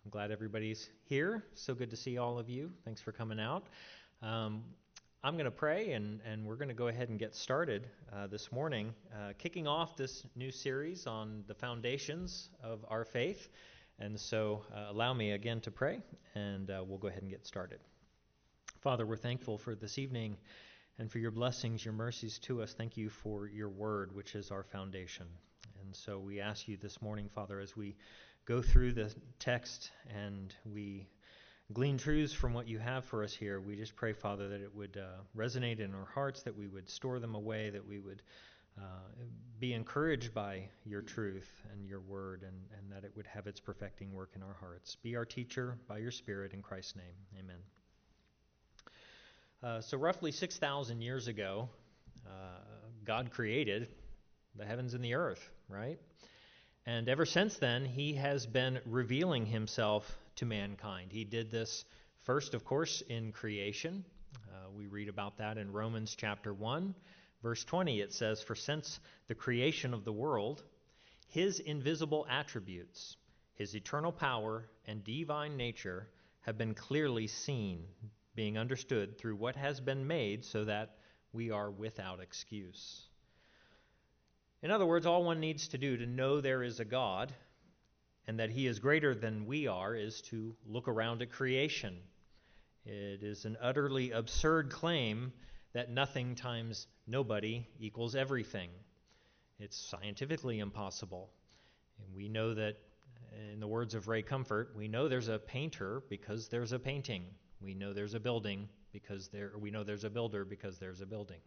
I'm glad everybody's here. So good to see all of you. Thanks for coming out. I'm going to pray, and we're going to go ahead and get started this morning, kicking off this new series on the foundations of our faith. And so allow me again to pray, and we'll go ahead and get started. Father, we're thankful for this evening and for your blessings, your mercies to us. Thank you for your word, which is our foundation. And so we ask you this morning, Father, as we go through the text and we glean truths from what you have for us here, we just pray, Father, that it would resonate in our hearts, that we would store them away, that we would be encouraged by your truth and your word, and that it would have its perfecting work in our hearts. Be our teacher by your Spirit, in Christ's name. Amen. So roughly 6,000 years ago, God created the heavens and the earth, right? And ever since then, he has been revealing himself to mankind. He did this first, of course, in creation. We read about that in Romans chapter 1, verse 20. It says, "For since the creation of the world, his invisible attributes, his eternal power and divine nature have been clearly seen, being understood through what has been made, so that we are without excuse." In other words, all one needs to do to know there is a God and that he is greater than we are is to look around at creation. It is an utterly absurd claim that nothing times nobody equals everything. It's scientifically impossible. And we know that, in the words of Ray Comfort, we know there's a painter because there's a painting. We know there's a building we know there's a builder because there's a building.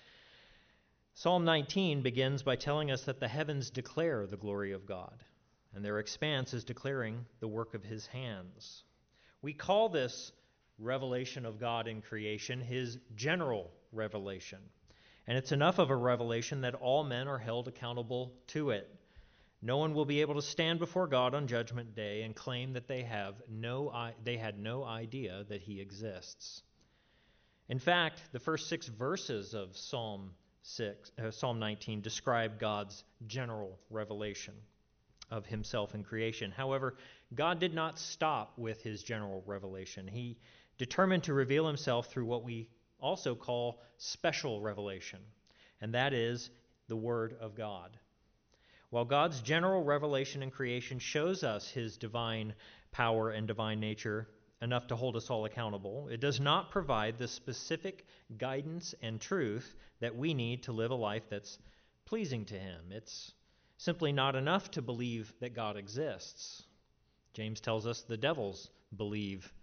Psalm 19 begins by telling us that the heavens declare the glory of God, and their expanse is declaring the work of his hands. We call this revelation of God in creation his general revelation, and it's enough of a revelation that all men are held accountable to it. No one will be able to stand before God on Judgment Day and claim that they had no idea that he exists. In fact, the first 6 verses of Psalm 19 describe God's general revelation of himself in creation. However, God did not stop with his general revelation. He determined to reveal himself through what we also call special revelation, and that is the Word of God. While God's general revelation in creation shows us his divine power and divine nature enough to hold us all accountable, it does not provide the specific guidance and truth that we need to live a life that's pleasing to him. It's simply not enough to believe that God exists. James tells us the devils believe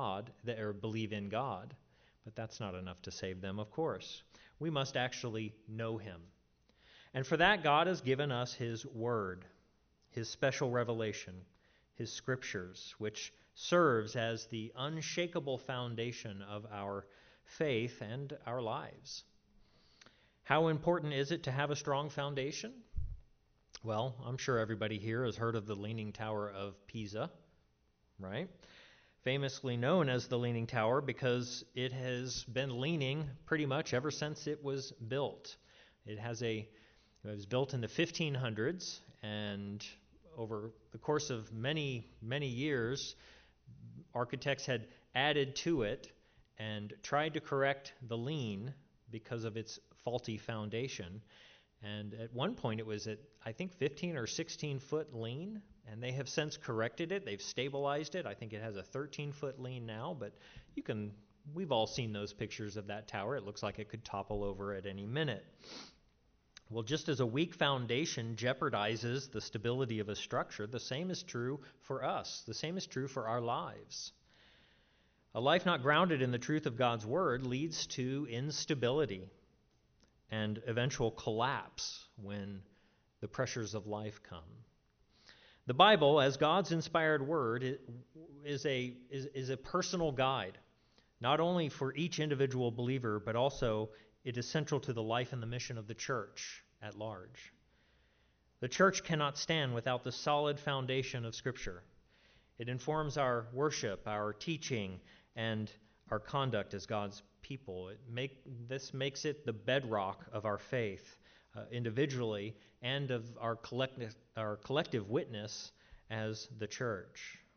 in God, but that's not enough to save them, of course. We must actually know him. And for that, God has given us his word, his special revelation, his scriptures, which serves as the unshakable foundation of our faith and our lives. How important is it to have a strong foundation? Well, I'm sure everybody here has heard of the Leaning Tower of Pisa, right? Famously known as the Leaning Tower because it has been leaning pretty much ever since it was built. It was built in the 1500s, and over the course of many, many years, architects had added to it and tried to correct the lean because of its faulty foundation. And at one point it was at, I think, 15 or 16-foot lean, and they have since corrected it. They've stabilized it. I think it has a 13-foot lean now, but we've all seen those pictures of that tower. It looks like it could topple over at any minute. Well, just as a weak foundation jeopardizes the stability of a structure, the same is true for us. The same is true for our lives. A life not grounded in the truth of God's word leads to instability and eventual collapse when the pressures of life come. The Bible, as God's inspired word, is a personal guide, not only for each individual believer, but also it is central to the life and the mission of the church at large. The church cannot stand without the solid foundation of Scripture. It informs our worship, our teaching, and our conduct as God's people. This makes it the bedrock of our faith individually and of our collective witness as the church.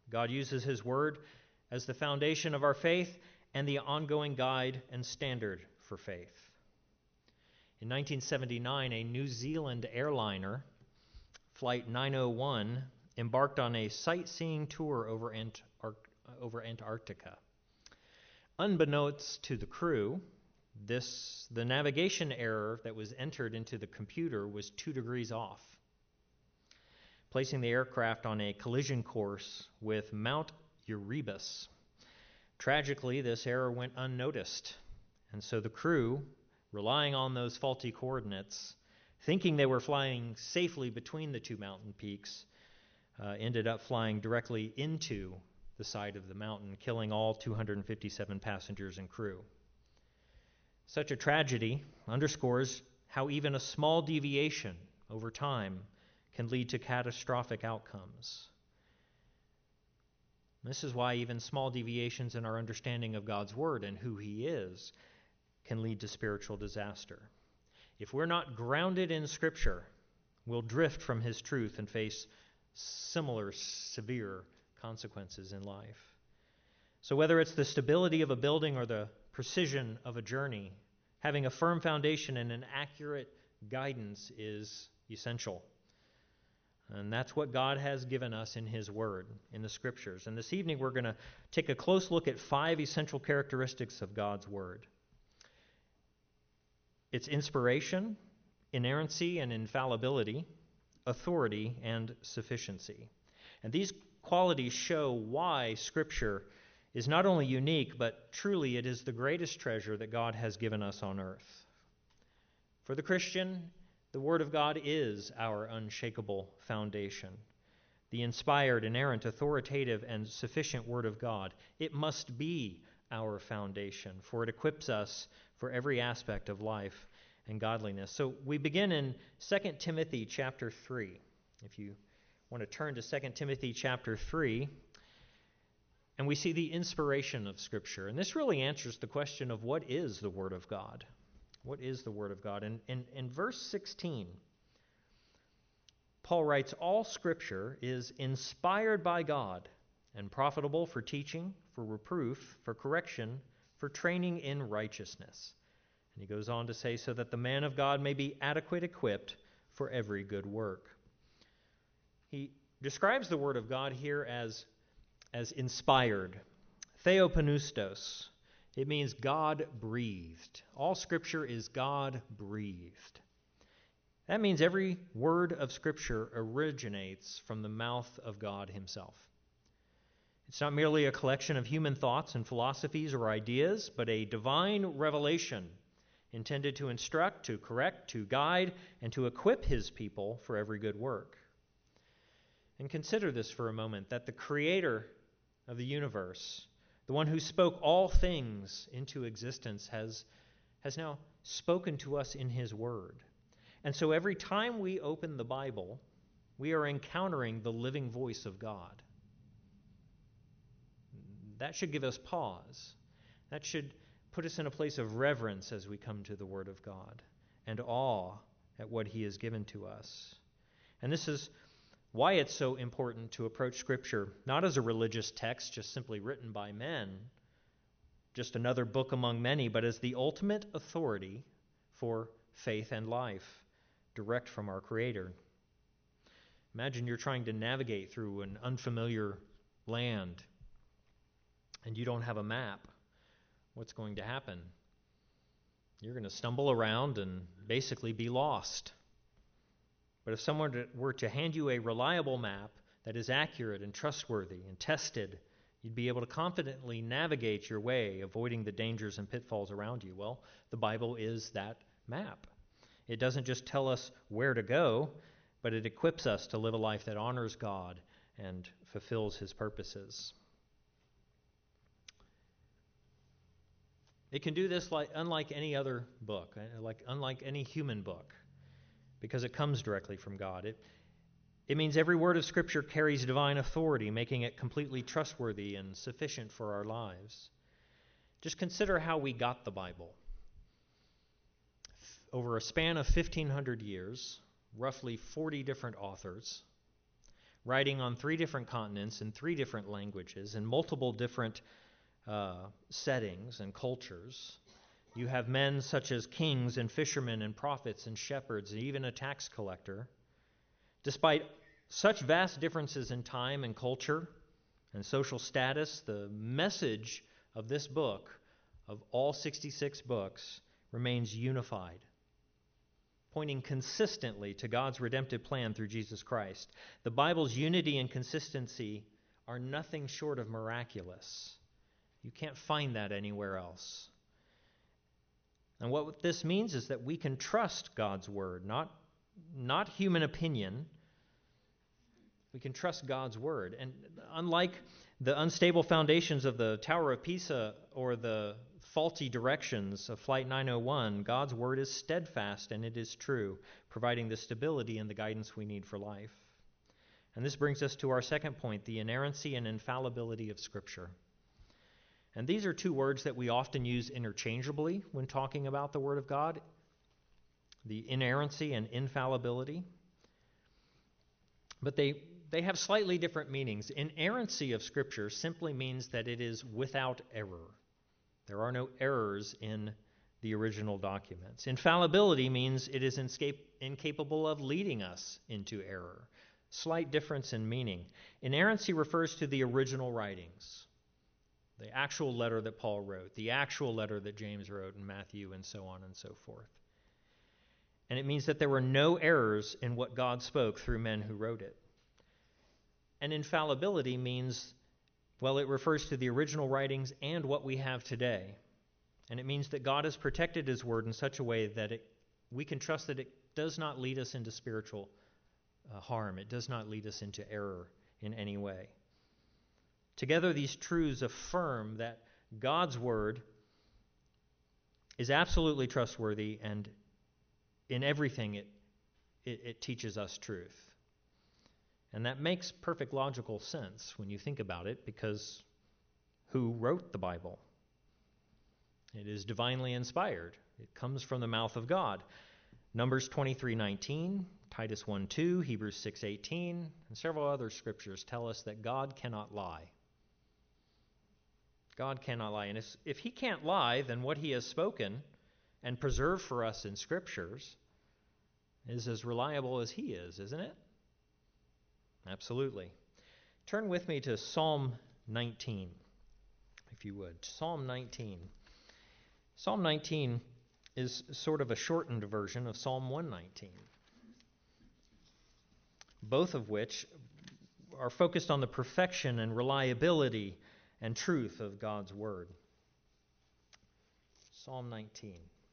God uses His Word as the foundation of our faith and the ongoing guide and standard for faith. In 1979, a New Zealand airliner, Flight 901, embarked on a sightseeing tour over Antarctica. Unbeknownst to the crew, the navigation error that was entered into the computer was 2 degrees off, placing the aircraft on a collision course with Mount Erebus. Tragically, this error went unnoticed, and so the crew, relying on those faulty coordinates, thinking they were flying safely between the two mountain peaks, ended up flying directly into the side of the mountain, killing all 257 passengers and crew. Such a tragedy underscores how even a small deviation over time can lead to catastrophic outcomes. This is why even small deviations in our understanding of God's Word and who He is can lead to spiritual disaster. If we're not grounded in Scripture, we'll drift from His truth and face similar severe consequences in life. So whether it's the stability of a building or the precision of a journey, having a firm foundation and an accurate guidance is essential. And that's what God has given us in His Word, in the Scriptures. And this evening we're going to take a close look at 5 essential characteristics of God's Word. It's inspiration, inerrancy and infallibility, authority and sufficiency. And these qualities show why Scripture is not only unique, but truly it is the greatest treasure that God has given us on earth. For the Christian, the Word of God is our unshakable foundation. The inspired, inerrant, authoritative, and sufficient Word of God. It must be our foundation, for it equips us for every aspect of life and godliness. So we begin in 2 Timothy chapter 3. If you want to turn to 2 Timothy chapter 3, and we see the inspiration of Scripture. And this really answers the question of what is the Word of God? What is the Word of God? And in verse 16, Paul writes, "All Scripture is inspired by God and profitable for teaching, for reproof, for correction, for training in righteousness." And he goes on to say, "so that the man of God may be adequate equipped for every good work." He describes the Word of God here as inspired. Theopneustos. It means God-breathed. All Scripture is God-breathed. That means every word of Scripture originates from the mouth of God Himself. It's not merely a collection of human thoughts and philosophies or ideas, but a divine revelation intended to instruct, to correct, to guide, and to equip His people for every good work. And consider this for a moment, that the Creator of the universe, the one who spoke all things into existence, has now spoken to us in His Word. And so every time we open the Bible, we are encountering the living voice of God. That should give us pause. That should put us in a place of reverence as we come to the Word of God and awe at what He has given to us. And this is why it's so important to approach Scripture not as a religious text just simply written by men, just another book among many, but as the ultimate authority for faith and life, direct from our Creator. Imagine you're trying to navigate through an unfamiliar land and you don't have a map. What's going to happen? You're going to stumble around and basically be lost. But if someone were to hand you a reliable map that is accurate and trustworthy and tested, you'd be able to confidently navigate your way, avoiding the dangers and pitfalls around you. Well, the Bible is that map. It doesn't just tell us where to go, but it equips us to live a life that honors God and fulfills His purposes. It can do this unlike any other book, unlike any human book, because it comes directly from God. It means every word of Scripture carries divine authority, making it completely trustworthy and sufficient for our lives. Just consider how we got the Bible. Over a span of 1,500 years, roughly 40 different authors writing on 3 different continents in 3 different languages in multiple different settings and cultures. You have men such as kings and fishermen and prophets and shepherds and even a tax collector. Despite such vast differences in time and culture and social status, the message of this book, of all 66 books, remains unified, pointing consistently to God's redemptive plan through Jesus Christ. The Bible's unity and consistency are nothing short of miraculous. You can't find that anywhere else. And what this means is that we can trust God's word, not human opinion. We can trust God's word. And unlike the unstable foundations of the Tower of Pisa or the faulty directions of Flight 901, God's word is steadfast and it is true, providing the stability and the guidance we need for life. And this brings us to our second point, the inerrancy and infallibility of Scripture. And these are 2 words that we often use interchangeably when talking about the Word of God, the inerrancy and infallibility. But they have slightly different meanings. Inerrancy of Scripture simply means that it is without error. There are no errors in the original documents. Infallibility means it is incapable of leading us into error. Slight difference in meaning. Inerrancy refers to the original writings, the actual letter that Paul wrote, the actual letter that James wrote, and Matthew, and so on and so forth. And it means that there were no errors in what God spoke through men who wrote it. And infallibility means, well, it refers to the original writings and what we have today. And it means that God has protected His Word in such a way that we can trust that it does not lead us into spiritual harm. It does not lead us into error in any way. Together, these truths affirm that God's Word is absolutely trustworthy, and in everything it teaches us truth. And that makes perfect logical sense when you think about it, because who wrote the Bible? It is divinely inspired. It comes from the mouth of God. Numbers 23:19, Titus 1:2, Hebrews 6:18, and several other scriptures tell us that God cannot lie. God cannot lie. And if He can't lie, then what He has spoken and preserved for us in Scriptures is as reliable as He is, isn't it? Absolutely. Turn with me to Psalm 19, if you would. Psalm 19. Psalm 19 is sort of a shortened version of Psalm 119, both of which are focused on the perfection and reliability and truth of God's Word. Psalm 19.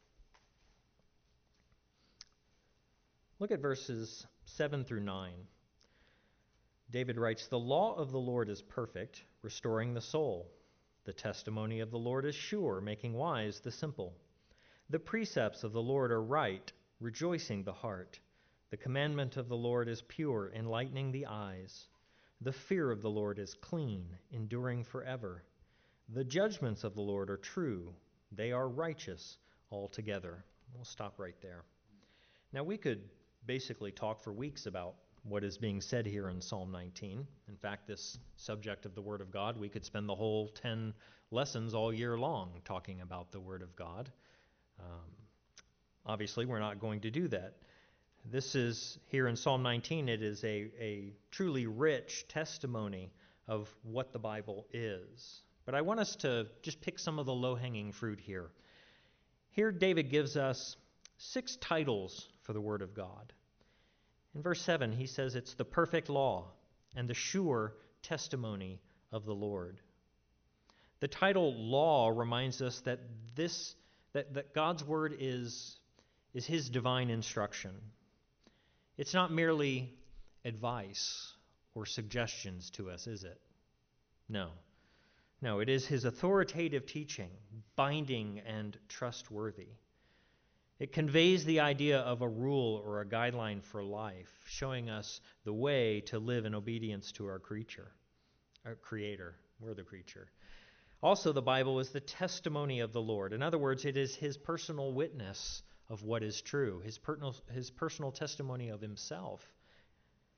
Look at verses 7 through 9. David writes, "The law of the Lord is perfect, restoring the soul. The testimony of the Lord is sure, making wise the simple. The precepts of the Lord are right, rejoicing the heart. The commandment of the Lord is pure, enlightening the eyes. The fear of the Lord is clean, enduring forever. The judgments of the Lord are true, they are righteous altogether." We'll stop right there. Now, we could basically talk for weeks about what is being said here in Psalm 19. In fact, this subject of the Word of God, we could spend the whole 10 lessons all year long talking about the Word of God. Obviously, we're not going to do that. This is, here in Psalm 19, it is a truly rich testimony of what the Bible is. But I want us to just pick some of the low-hanging fruit here. Here, David gives us 6 titles for the Word of God. In verse 7, he says it's the perfect law and the sure testimony of the Lord. The title law reminds us that God's Word is His divine instruction. It's not merely advice or suggestions to us, is it? No. No, it is His authoritative teaching, binding and trustworthy. It conveys the idea of a rule or a guideline for life, showing us the way to live in obedience to our Creator. We're the creature. Also, the Bible is the testimony of the Lord. In other words, it is His personal witness of what is true, His personal testimony of Himself.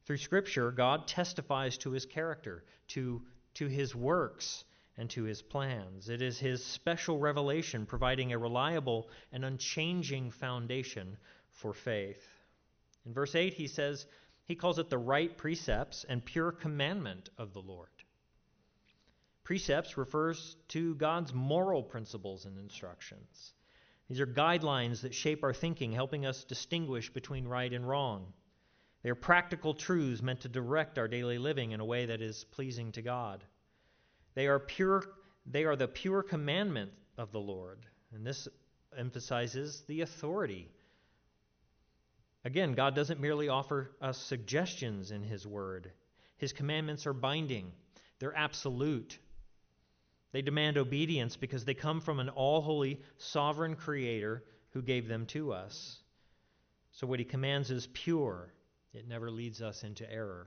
Through Scripture, God testifies to his character, to his works, and to his plans. It is his special revelation providing a reliable and unchanging foundation for faith. In verse 8, he calls it the right precepts and pure commandment of the Lord. Precepts refers to God's moral principles and instructions. These are guidelines that shape our thinking, helping us distinguish between right and wrong. They are practical truths meant to direct our daily living in a way that is pleasing to God. They are the pure commandment of the Lord, and this emphasizes the authority. Again, God doesn't merely offer us suggestions in his word. His commandments are binding. They're absolute. They demand obedience because they come from an all-holy, sovereign creator who gave them to us. So what he commands is pure. It never leads us into error.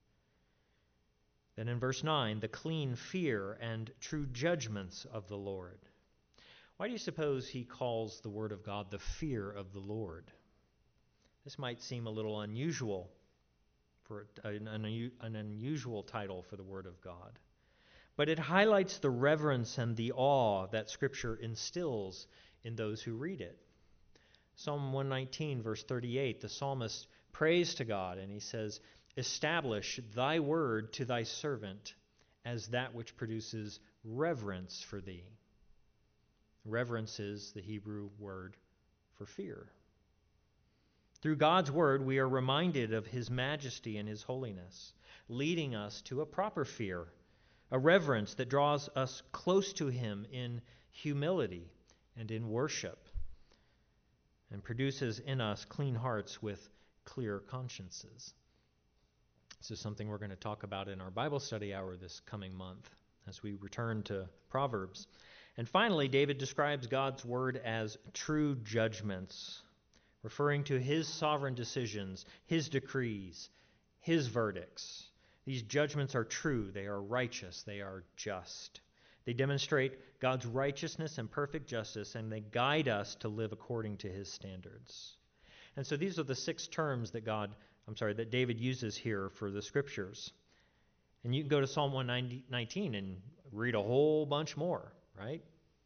Then in verse 9, the clean fear and true judgments of the Lord. Why do you suppose he calls the word of God the fear of the Lord? This might seem a little unusual for an unusual title for the word of God. But it highlights the reverence and the awe that Scripture instills in those who read it. Psalm 119, verse 38, the psalmist prays to God, and he says, "Establish thy word to thy servant as that which produces reverence for thee." Reverence is the Hebrew word for fear. Through God's word, we are reminded of his majesty and his holiness, leading us to a proper fear, a reverence that draws us close to him in humility and in worship, and produces in us clean hearts with clear consciences. This is something we're going to talk about in our Bible study hour this coming month as we return to Proverbs. And finally, David describes God's word as true judgments, referring to his sovereign decisions, his decrees, his verdicts. These judgments are true, they are righteous, they are just. They demonstrate God's righteousness and perfect justice, and they guide us to live according to his standards. And so these are the 6 terms that David uses here for the Scriptures. And you can go to Psalm 119 and read a whole bunch more, right?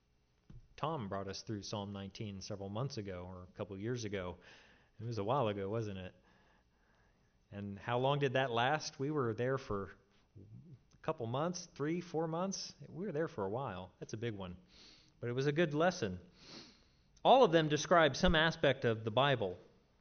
Tom brought us through Psalm 19 several months ago or a couple years ago. It was a while ago, wasn't it? And how long did that last? We were there for a couple months, 3-4 months. We were there for a while. That's a big one. But it was a good lesson. All of them describe some aspect of the Bible.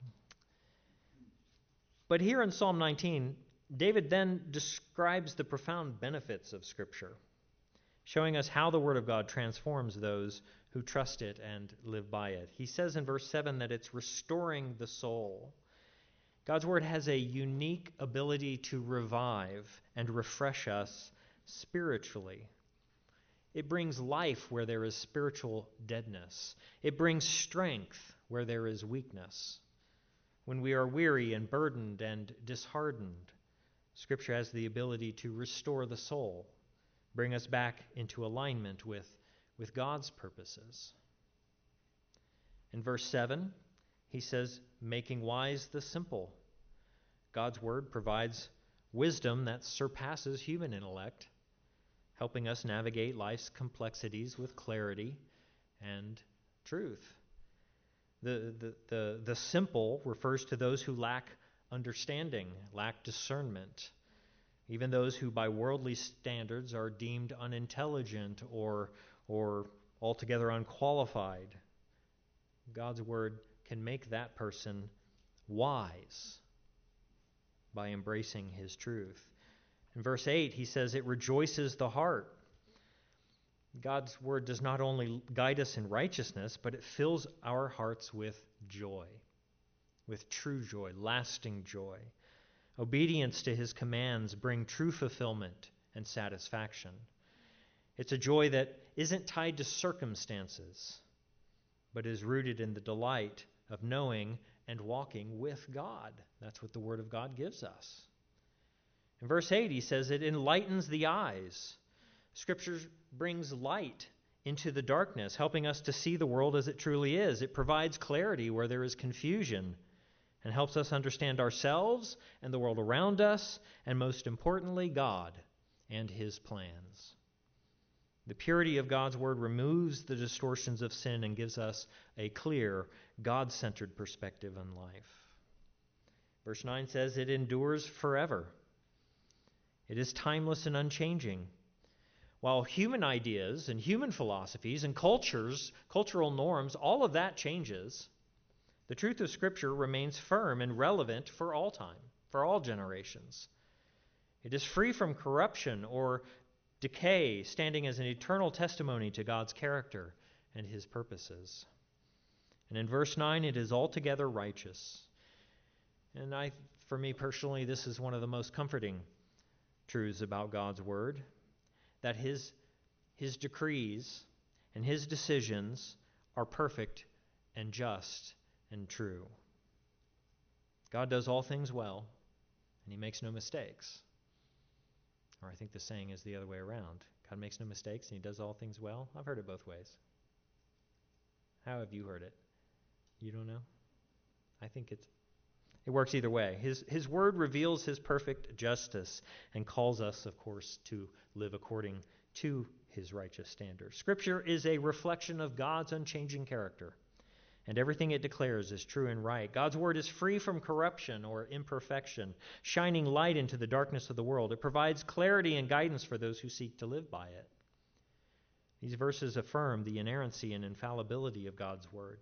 But here in Psalm 19, David then describes the profound benefits of Scripture, showing us how the Word of God transforms those who trust it and live by it. He says in verse 7 that it's restoring the soul. God's Word has a unique ability to revive and refresh us spiritually. It brings life where there is spiritual deadness. It brings strength where there is weakness. When we are weary and burdened and disheartened, Scripture has the ability to restore the soul, bring us back into alignment with God's purposes. In verse 7, he says, making wise the simple. God's word provides wisdom that surpasses human intellect, helping us navigate life's complexities with clarity and truth. The simple refers to those who lack understanding, lack discernment, even those who by worldly standards are deemed unintelligent or altogether unqualified. God's word can make that person wise by embracing his truth. In verse 8, he says it rejoices the heart. God's word does not only guide us in righteousness, but it fills our hearts with joy, with true joy, lasting joy. Obedience to his commands bring true fulfillment and satisfaction. It's a joy that isn't tied to circumstances, but is rooted in the delight of knowing and walking with God. That's what the Word of God gives us. In verse 8, he says it enlightens the eyes. Scripture brings light into the darkness, helping us to see the world as it truly is. It provides clarity where there is confusion and helps us understand ourselves and the world around us, and most importantly, God and His plans. The purity of God's Word removes the distortions of sin and gives us a clear, God-centered perspective on life. Verse 9 says, it endures forever. It is timeless and unchanging. While human ideas and human philosophies and cultural norms, all of that changes, the truth of Scripture remains firm and relevant for all time, for all generations. It is free from corruption or decay, standing as an eternal testimony to God's character and His purposes. And in verse 9, it is altogether righteous. And for me personally, this is one of the most comforting truths about God's Word, that His decrees and His decisions are perfect and just and true. God does all things well, and He makes no mistakes. Or I think the saying is the other way around. God makes no mistakes, and He does all things well. I've heard it both ways. How have you heard it? You don't know? I think it works either way. His Word reveals His perfect justice and calls us, of course, to live according to His righteous standards. Scripture is a reflection of God's unchanging character, and everything it declares is true and right. God's Word is free from corruption or imperfection, shining light into the darkness of the world. It provides clarity and guidance for those who seek to live by it. These verses affirm the inerrancy and infallibility of God's Word.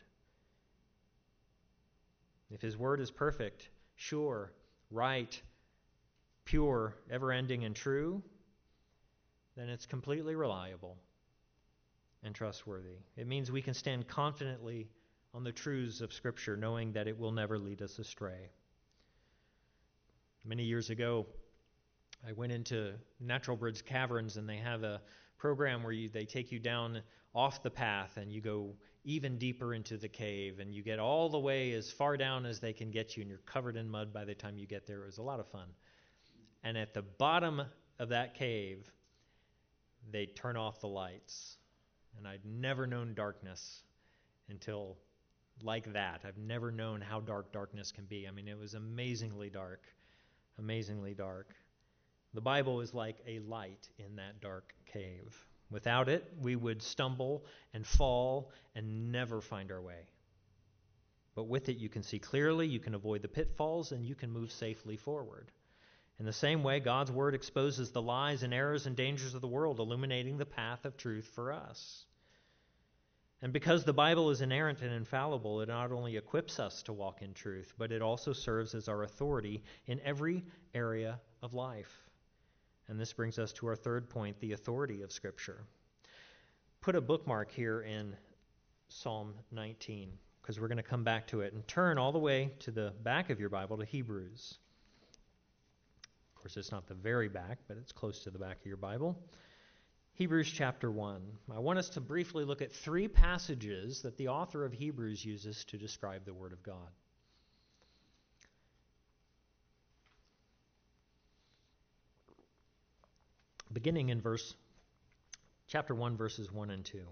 If His Word is perfect, sure, right, pure, ever-ending, and true, then it's completely reliable and trustworthy. It means we can stand confidently on the truths of Scripture, knowing that it will never lead us astray. Many years ago, I went into Natural Bridge Caverns, and they have a program where they take you down off the path, and you go even deeper into the cave, and you get all the way as far down as they can get you, and you're covered in mud by the time you get there. It was a lot of fun. And at the bottom of that cave, they turn off the lights. And I'd never known darkness until like that. I've never known how dark darkness can be. I mean, it was amazingly dark, amazingly dark. The Bible is like a light in that dark cave. Without it, we would stumble and fall and never find our way. But with it, you can see clearly, you can avoid the pitfalls, and you can move safely forward. In the same way, God's Word exposes the lies and errors and dangers of the world, illuminating the path of truth for us. And because the Bible is inerrant and infallible, it not only equips us to walk in truth, but it also serves as our authority in every area of life. And this brings us to our third point, the authority of Scripture. Put a bookmark here in Psalm 19, because we're going to come back to it, and turn all the way to the back of your Bible to Hebrews. Of course, it's not the very back, but it's close to the back of your Bible. Hebrews chapter 1. I want us to briefly look at three passages that the author of Hebrews uses to describe the Word of God. Beginning in chapter 1, verses 1 and 2.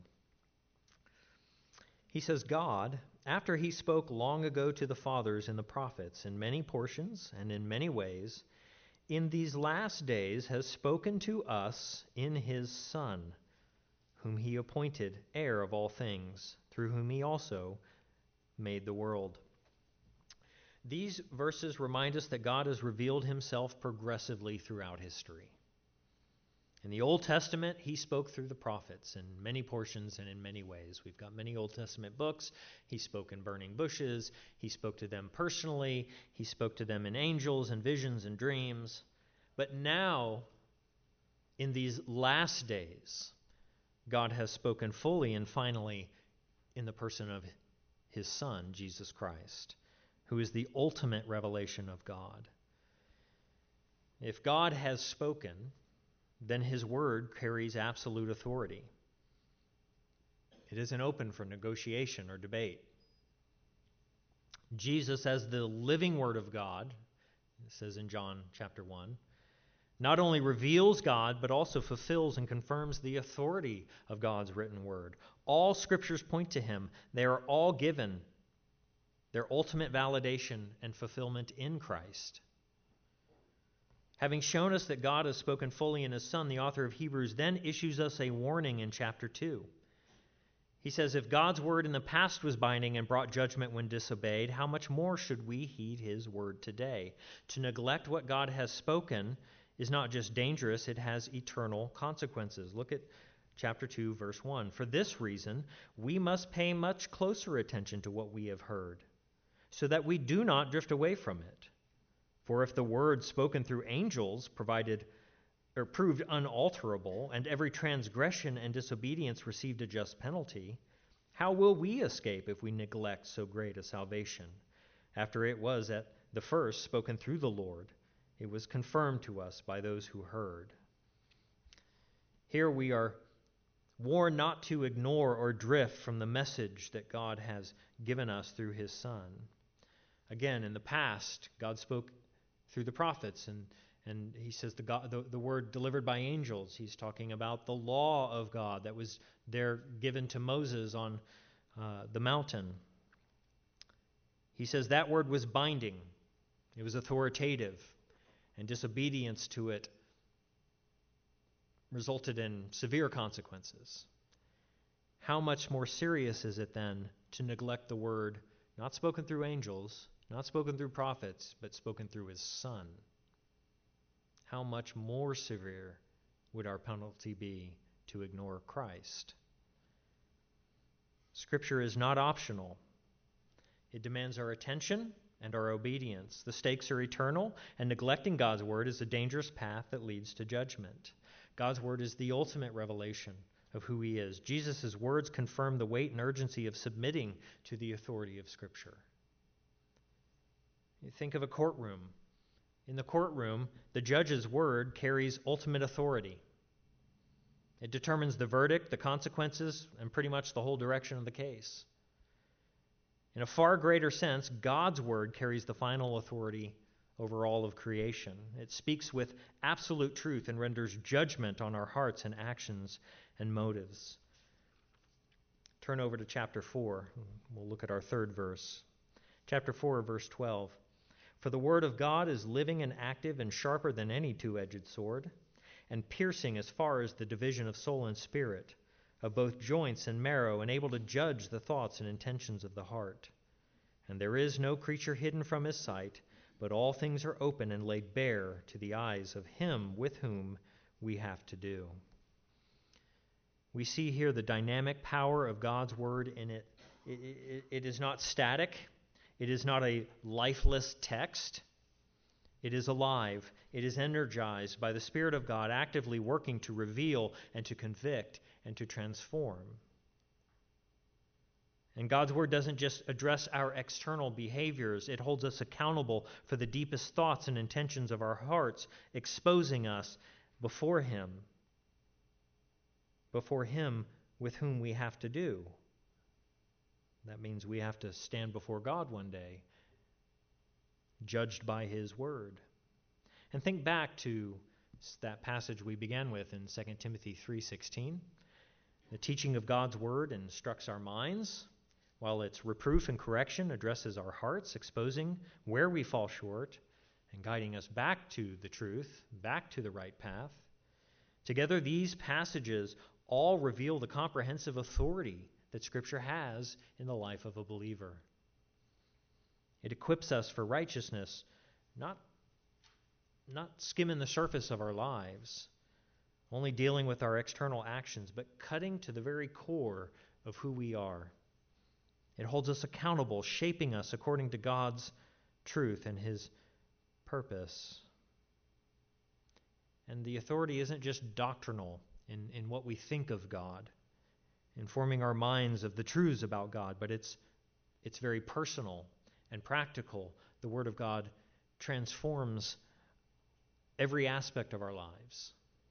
He says, God, after He spoke long ago to the fathers and the prophets in many portions and in many ways, in these last days has spoken to us in His Son, whom He appointed heir of all things, through whom He also made the world. These verses remind us that God has revealed Himself progressively throughout history. In the Old Testament, He spoke through the prophets in many portions and in many ways. We've got many Old Testament books. He spoke in burning bushes. He spoke to them personally. He spoke to them in angels and visions and dreams. But now, in these last days, God has spoken fully and finally in the person of His Son, Jesus Christ, who is the ultimate revelation of God. If God has spoken, then His Word carries absolute authority. It isn't open for negotiation or debate. Jesus, as the living Word of God, it says in John chapter 1, not only reveals God, but also fulfills and confirms the authority of God's written Word. All Scriptures point to Him. They are all given their ultimate validation and fulfillment in Christ. Having shown us that God has spoken fully in His Son, the author of Hebrews then issues us a warning in chapter 2. He says, if God's word in the past was binding and brought judgment when disobeyed, how much more should we heed His word today? To neglect what God has spoken is not just dangerous, it has eternal consequences. Look at chapter 2, verse 1. For this reason, we must pay much closer attention to what we have heard, so that we do not drift away from it. For if the word spoken through angels proved unalterable, and every transgression and disobedience received a just penalty, how will we escape if we neglect so great a salvation? After it was at the first spoken through the Lord, it was confirmed to us by those who heard. Here we are warned not to ignore or drift from the message that God has given us through His Son. Again, in the past, God spoke through the prophets, and He says the word delivered by angels. He's talking about the law of God that was there given to Moses on the mountain. He says that word was binding. It was authoritative, and disobedience to it resulted in severe consequences. How much more serious is it then to neglect the word not spoken through angels, not spoken through prophets, but spoken through His Son? How much more severe would our penalty be to ignore Christ? Scripture is not optional. It demands our attention and our obedience. The stakes are eternal, and neglecting God's word is a dangerous path that leads to judgment. God's word is the ultimate revelation of who He is. Jesus' words confirm the weight and urgency of submitting to the authority of Scripture. You think of a courtroom. In the courtroom, the judge's word carries ultimate authority. It determines the verdict, the consequences, and pretty much the whole direction of the case. In a far greater sense, God's word carries the final authority over all of creation. It speaks with absolute truth and renders judgment on our hearts and actions and motives. Turn over to chapter 4. We'll look at our third verse. Chapter 4, verse 12. For the word of God is living and active and sharper than any two-edged sword, and piercing as far as the division of soul and spirit, of both joints and marrow, and able to judge the thoughts and intentions of the heart. And there is no creature hidden from His sight, but all things are open and laid bare to the eyes of Him with whom we have to do. We see here the dynamic power of God's word in it. It is not static. It is not a lifeless text. It is alive. It is energized by the Spirit of God, actively working to reveal and to convict and to transform. And God's word doesn't just address our external behaviors. It holds us accountable for the deepest thoughts and intentions of our hearts, exposing us before Him with whom we have to do. That means we have to stand before God one day, judged by His word. And think back to that passage we began with in 2 Timothy 3:16. The teaching of God's word instructs our minds, while its reproof and correction addresses our hearts, exposing where we fall short and guiding us back to the truth, back to the right path. Together, these passages all reveal the comprehensive authority that Scripture has in the life of a believer. It equips us for righteousness, not skimming the surface of our lives, only dealing with our external actions, but cutting to the very core of who we are. It holds us accountable, shaping us according to God's truth and His purpose. And the authority isn't just doctrinal in what we think of God, informing our minds of the truths about God, but it's very personal and practical. The Word of God transforms every aspect of our lives.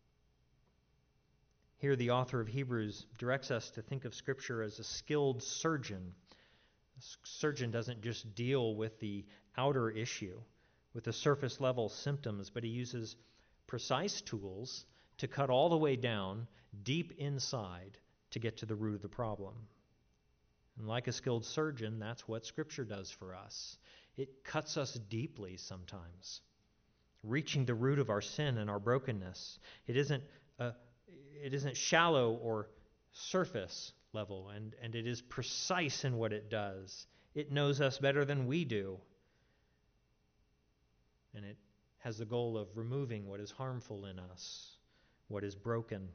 Here, the author of Hebrews directs us to think of Scripture as a skilled surgeon. A surgeon doesn't just deal with the outer issue, with the surface level symptoms, but he uses precise tools to cut all the way down, deep inside, to get to the root of the problem. And like a skilled surgeon, that's what Scripture does for us. It cuts us deeply sometimes, reaching the root of our sin and our brokenness. It isn't shallow or surface level, and it is precise in what it does. It knows us better than we do. And it has the goal of removing what is harmful in us, what is broken.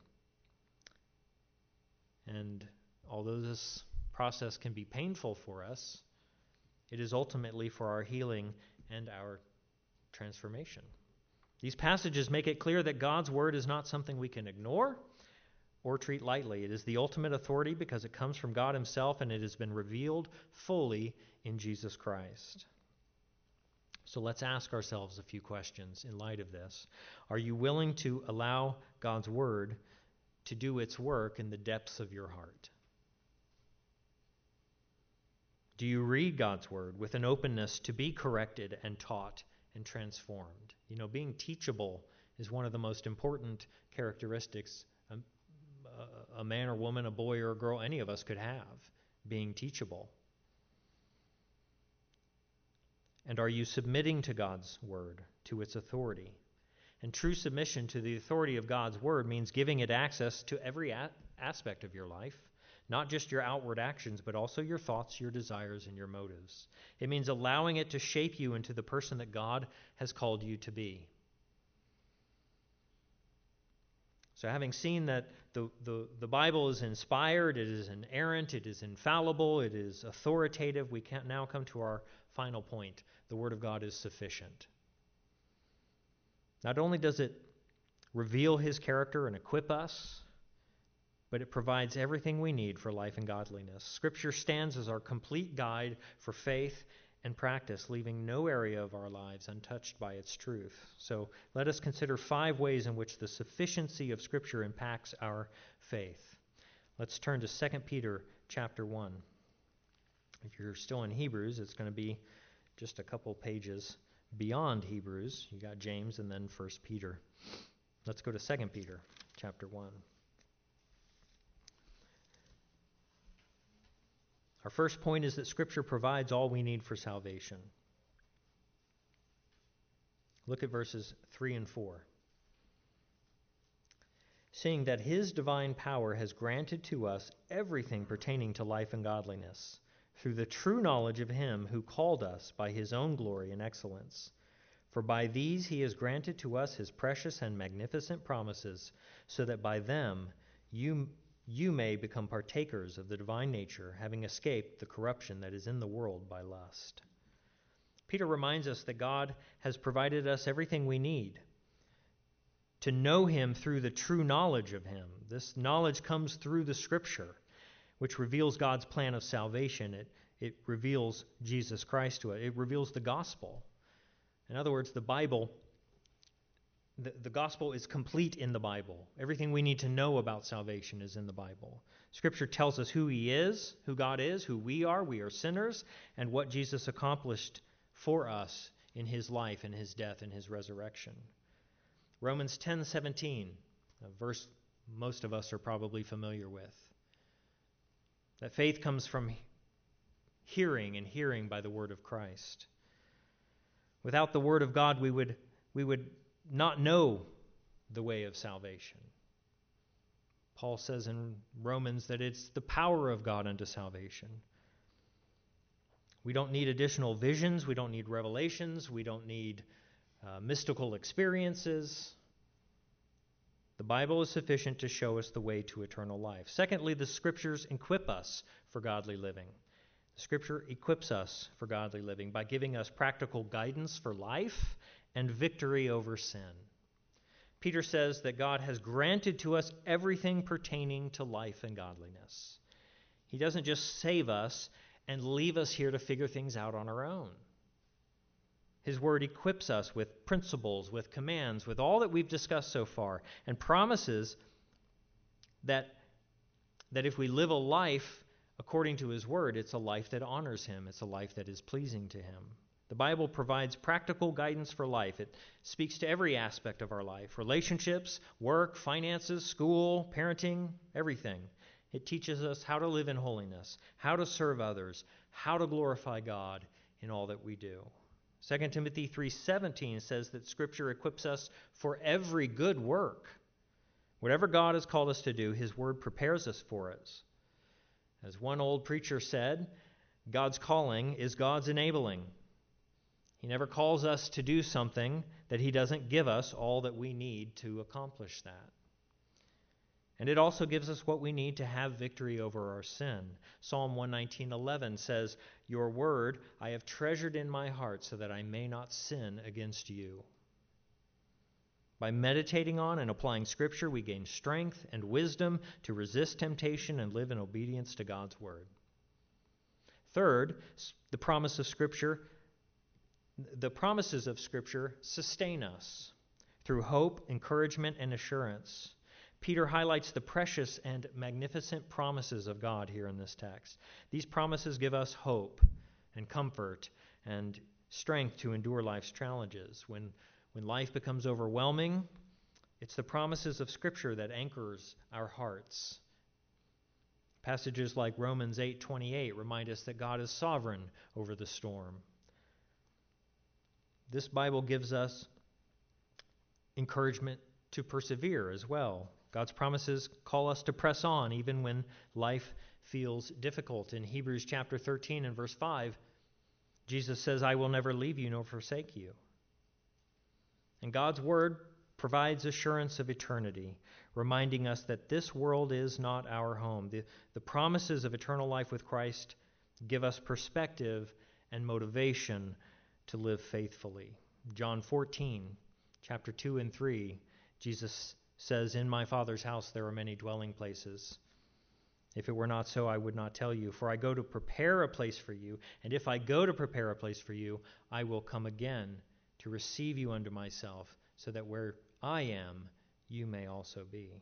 And although this process can be painful for us, it is ultimately for our healing and our transformation. These passages make it clear that God's Word is not something we can ignore or treat lightly. It is the ultimate authority because it comes from God Himself, and it has been revealed fully in Jesus Christ. So let's ask ourselves a few questions in light of this. Are you willing to allow God's Word to do its work in the depths of your heart? Do you read God's Word with an openness to be corrected and taught and transformed? You know, being teachable is one of the most important characteristics a man or woman, a boy or a girl, any of us could have, being teachable. And are you submitting to God's Word, to its authority? And true submission to the authority of God's Word means giving it access to every aspect of your life, not just your outward actions, but also your thoughts, your desires, and your motives. It means allowing it to shape you into the person that God has called you to be. So having seen that the Bible is inspired, it is inerrant, it is infallible, it is authoritative, we can now come to our final point. The Word of God is sufficient. Not only does it reveal His character and equip us, but it provides everything we need for life and godliness. Scripture stands as our complete guide for faith and practice, leaving no area of our lives untouched by its truth. So let us consider 5 ways in which the sufficiency of Scripture impacts our faith. Let's turn to 2 Peter chapter 1. If you're still in Hebrews, it's going to be just a couple pages beyond Hebrews. You got James and then 1 Peter. Let's go to 2 Peter chapter 1. Our first point is that Scripture provides all we need for salvation. Look at verses 3 and 4. Seeing that His divine power has granted to us everything pertaining to life and godliness, through the true knowledge of Him who called us by His own glory and excellence. For by these He has granted to us His precious and magnificent promises, so that by them you may become partakers of the divine nature, having escaped the corruption that is in the world by lust. Peter reminds us that God has provided us everything we need to know Him through the true knowledge of Him. This knowledge comes through the Scripture, which reveals God's plan of salvation. It reveals Jesus Christ to it. It reveals the gospel. In other words, the Bible, the gospel is complete in the Bible. Everything we need to know about salvation is in the Bible. Scripture tells us who He is, who God is, who we are sinners, and what Jesus accomplished for us in His life and His death and His resurrection. Romans 10:17, a verse most of us are probably familiar with. That faith comes from hearing, and hearing by the word of Christ. Without the word of God, we would not know the way of salvation. Paul says in Romans that it's the power of God unto salvation. We don't need additional visions. We don't need revelations. We don't need mystical experiences. The Bible is sufficient to show us the way to eternal life. Secondly, the Scriptures equip us for godly living. The Scripture equips us for godly living by giving us practical guidance for life and victory over sin. Peter says that God has granted to us everything pertaining to life and godliness. He doesn't just save us and leave us here to figure things out on our own. His word equips us with principles, with commands, with all that we've discussed so far, and promises that if we live a life according to His word, it's a life that honors Him. It's a life that is pleasing to Him. The Bible provides practical guidance for life. It speaks to every aspect of our life: relationships, work, finances, school, parenting, everything. It teaches us how to live in holiness, how to serve others, how to glorify God in all that we do. 2 Timothy 3:17 says that Scripture equips us for every good work. Whatever God has called us to do, His Word prepares us for it. As one old preacher said, God's calling is God's enabling. He never calls us to do something that He doesn't give us all that we need to accomplish that. And it also gives us what we need to have victory over our sin. Psalm 119:11 says, "Your word I have treasured in my heart so that I may not sin against you." By meditating on and applying Scripture, we gain strength and wisdom to resist temptation and live in obedience to God's word. Third, the promises of Scripture sustain us through hope, encouragement, and assurance. Peter highlights the precious and magnificent promises of God here in this text. These promises give us hope and comfort and strength to endure life's challenges. When life becomes overwhelming, it's the promises of Scripture that anchors our hearts. Passages like Romans 8:28 remind us that God is sovereign over the storm. This Bible gives us encouragement to persevere as well. God's promises call us to press on even when life feels difficult. In Hebrews chapter 13 and verse 5, Jesus says, "I will never leave you nor forsake you." And God's word provides assurance of eternity, reminding us that this world is not our home. The promises of eternal life with Christ give us perspective and motivation to live faithfully. John 14, chapter 2 and 3, Jesus says, "In my Father's house there are many dwelling places. If it were not so, I would not tell you. For I go to prepare a place for you. And if I go to prepare a place for you, I will come again to receive you unto myself, so that where I am, you may also be."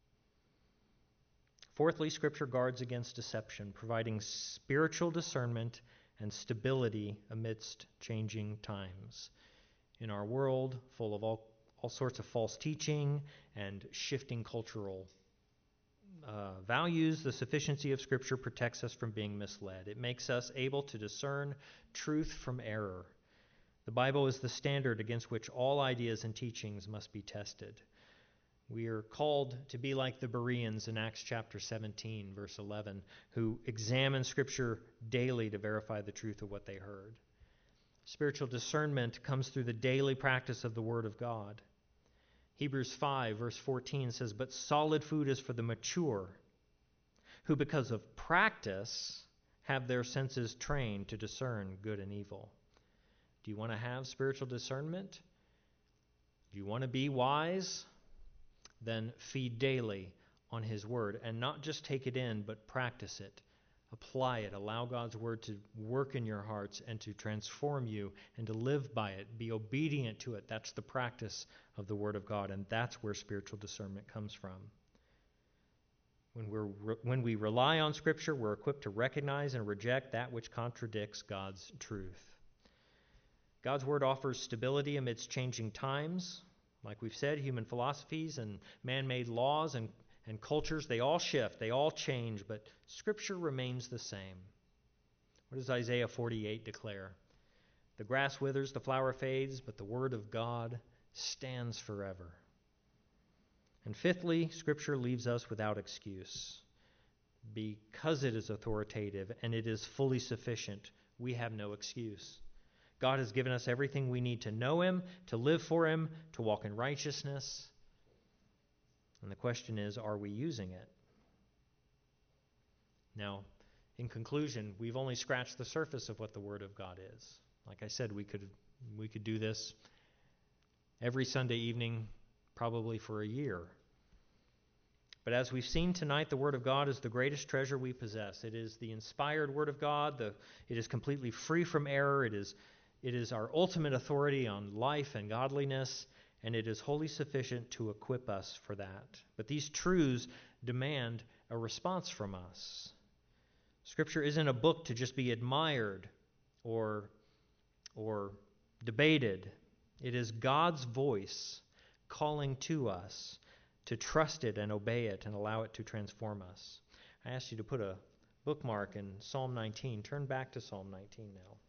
Fourthly, Scripture guards against deception, providing spiritual discernment and stability amidst changing times. In our world, full of all sorts of false teaching and shifting cultural values, the sufficiency of Scripture protects us from being misled. It makes us able to discern truth from error. The Bible is the standard against which all ideas and teachings must be tested. We are called to be like the Bereans in Acts chapter 17, verse 11, who examine Scripture daily to verify the truth of what they heard. Spiritual discernment comes through the daily practice of the Word of God. Hebrews 5, verse 14 says, "But solid food is for the mature, who because of practice have their senses trained to discern good and evil." Do you want to have spiritual discernment? Do you want to be wise? Then feed daily on His Word, and not just take it in, but practice it. Apply it. Allow God's Word to work in your hearts and to transform you and to live by it. Be obedient to it. That's the practice of the Word of God, and that's where spiritual discernment comes from. When we rely on Scripture, we're equipped to recognize and reject that which contradicts God's truth. God's Word offers stability amidst changing times. Like we've said, human philosophies and man-made laws and cultures, they all shift, they all change, but Scripture remains the same. What does Isaiah 48 declare? "The grass withers, the flower fades, but the word of God stands forever." And fifthly, Scripture leaves us without excuse. Because it is authoritative and it is fully sufficient, we have no excuse. God has given us everything we need to know Him, to live for Him, to walk in righteousness. And the question is, are we using it? Now, in conclusion, we've only scratched the surface of what the Word of God is. Like I said, we could do this every Sunday evening, probably for a year. But as we've seen tonight, the Word of God is the greatest treasure we possess. It is the inspired Word of God. It is completely free from error. It is our ultimate authority on life and godliness, and it is wholly sufficient to equip us for that. But these truths demand a response from us. Scripture isn't a book to just be admired or debated. It is God's voice calling to us to trust it and obey it and allow it to transform us. I asked you to put a bookmark in Psalm 19. Turn back to Psalm 19 now.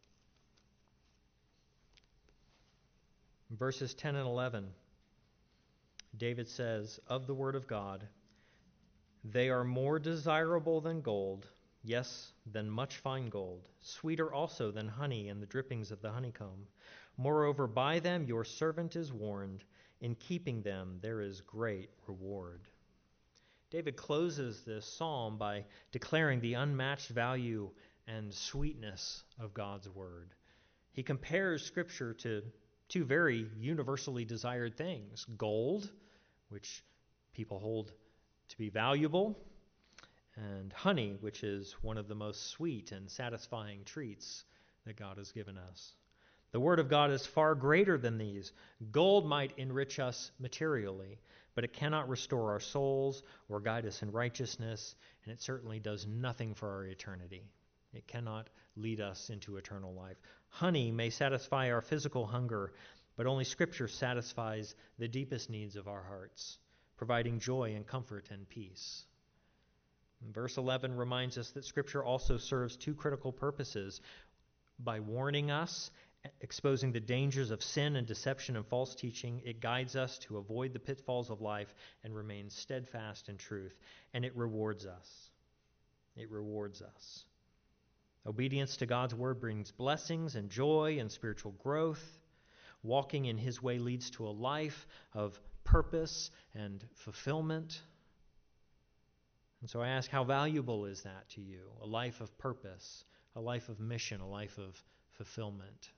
Verses 10 and 11, David says, of the word of God, they are more desirable than gold, yes, than much fine gold, sweeter also than honey and the drippings of the honeycomb. Moreover, by them your servant is warned. In keeping them there is great reward. David closes this psalm by declaring the unmatched value and sweetness of God's word. He compares Scripture to two very universally desired things: gold, which people hold to be valuable, and honey, which is one of the most sweet and satisfying treats that God has given us. The Word of God is far greater than these. Gold might enrich us materially, but it cannot restore our souls or guide us in righteousness, and it certainly does nothing for our eternity. It cannot lead us into eternal life. Honey may satisfy our physical hunger, but only Scripture satisfies the deepest needs of our hearts, providing joy and comfort and peace. Verse 11 reminds us that Scripture also serves two critical purposes. By warning us, exposing the dangers of sin and deception and false teaching, it guides us to avoid the pitfalls of life and remain steadfast in truth. And it rewards us. It rewards us. Obedience to God's word brings blessings and joy and spiritual growth. Walking in His way leads to a life of purpose and fulfillment. And so I ask, how valuable is that to you? A life of purpose, a life of mission, a life of fulfillment.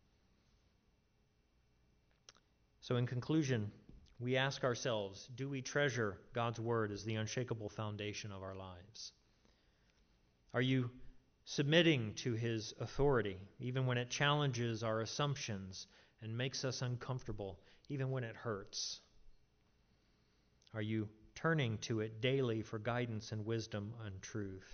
So in conclusion, we ask ourselves, do we treasure God's word as the unshakable foundation of our lives? Are you submitting to His authority, even when it challenges our assumptions and makes us uncomfortable, even when it hurts? Are you turning to it daily for guidance and wisdom and truth?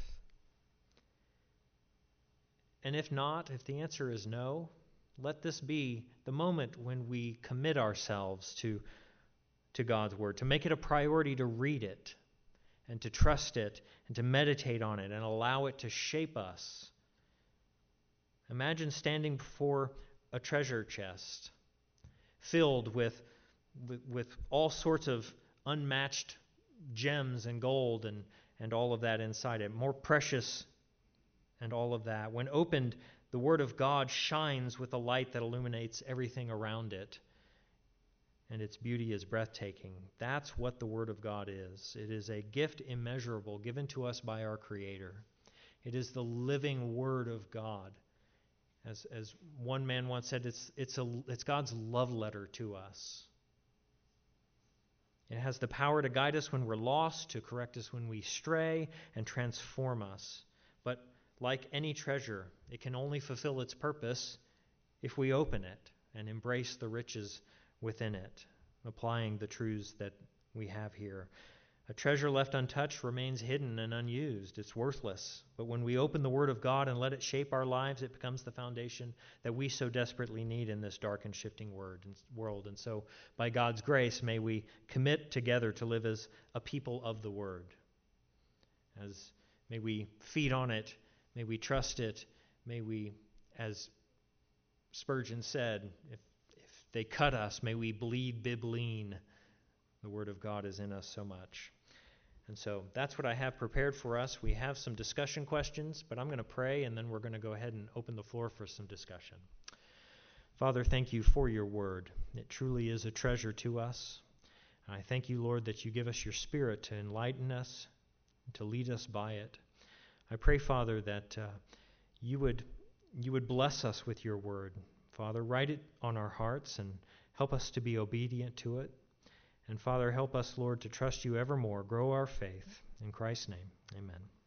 And if not, if the answer is no, let this be the moment when we commit ourselves to God's word, to make it a priority to read it and to trust it and to meditate on it and allow it to shape us. Imagine standing before a treasure chest filled with all sorts of unmatched gems and gold and all of that inside it, more precious and all of that. When opened, the Word of God shines with a light that illuminates everything around it, and its beauty is breathtaking. That's what the Word of God is. It is a gift immeasurable given to us by our Creator. It is the living Word of God. As one man once said, it's God's love letter to us. It has the power to guide us when we're lost, to correct us when we stray, and transform us. But like any treasure, it can only fulfill its purpose if we open it and embrace the riches within it, applying the truths that we have here. A treasure left untouched remains hidden and unused. It's worthless. But when we open the Word of God and let it shape our lives, it becomes the foundation that we so desperately need in this dark and shifting world. And so, by God's grace, may we commit together to live as a people of the Word. May we feed on it. May we trust it. May we, as Spurgeon said, if they cut us, may we bleed bibline. The Word of God is in us so much. And so that's what I have prepared for us. We have some discussion questions, but I'm going to pray, and then we're going to go ahead and open the floor for some discussion. Father, thank you for your word. It truly is a treasure to us. And I thank you, Lord, that you give us your Spirit to enlighten us, to lead us by it. I pray, Father, that you would bless us with your word. Father, write it on our hearts and help us to be obedient to it. And Father, help us, Lord, to trust you evermore. Grow our faith. In Christ's name, amen.